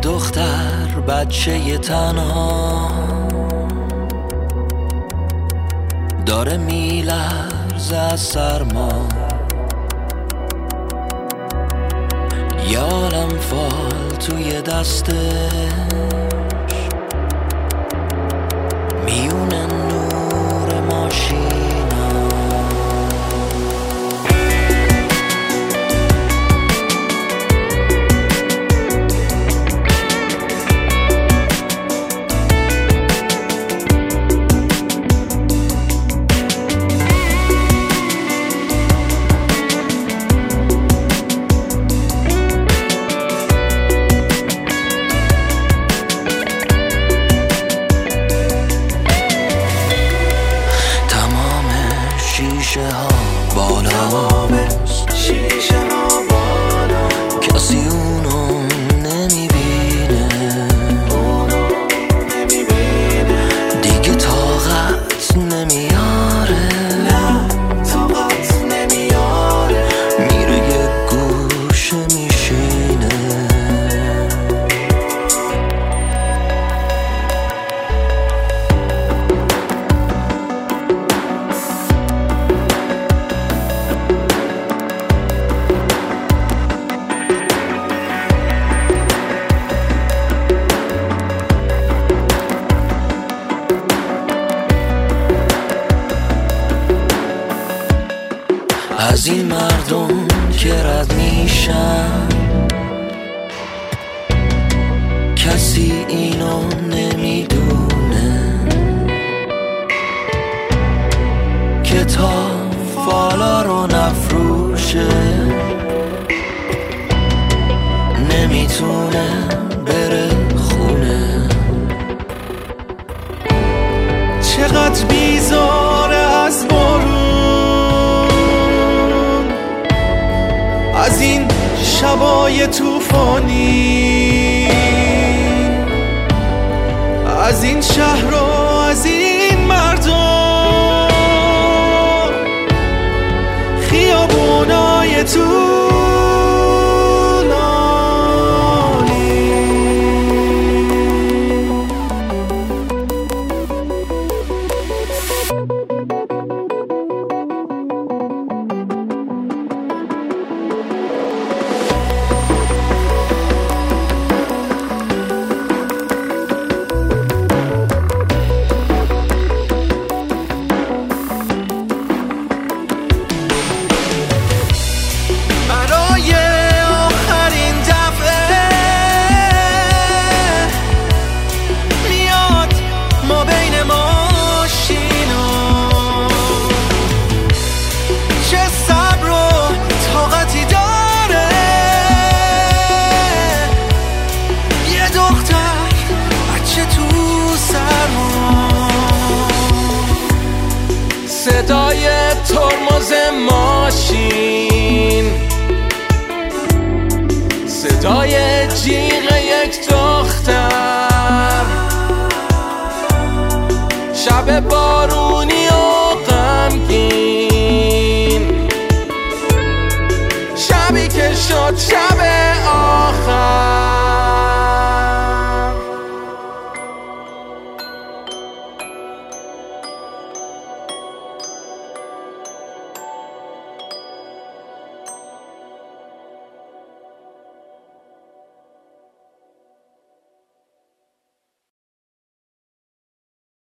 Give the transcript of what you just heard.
دختر بچه تنها داره میلرزه از سرما، یه عالم فال توی دستش میونه نور ماشینا. شیشه ها بالا کسی اونو نمیبینه، دیگه طاقت نمیاره، میره یه گوشه میشینه. از این مردم که رد میشن کسی اینو نمیدونه که تا فالا رو نفروشه نمیتونه بره خونه. چقدر بیزاره از بارون، از این شبای توفانی، از این شهر و از این مردم، خیابونای طولانی. صدای ترمز ماشین، صدای جیغ یک دختر، شب بارونی و غمگین، شبی که شد شب آخر.